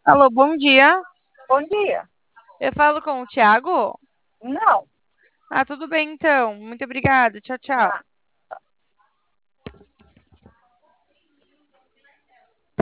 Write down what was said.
Alô, bom dia. Bom dia. Eu falo com o Thiago? Não. Ah, tudo bem então. Muito obrigada. Tchau, tchau. Ah,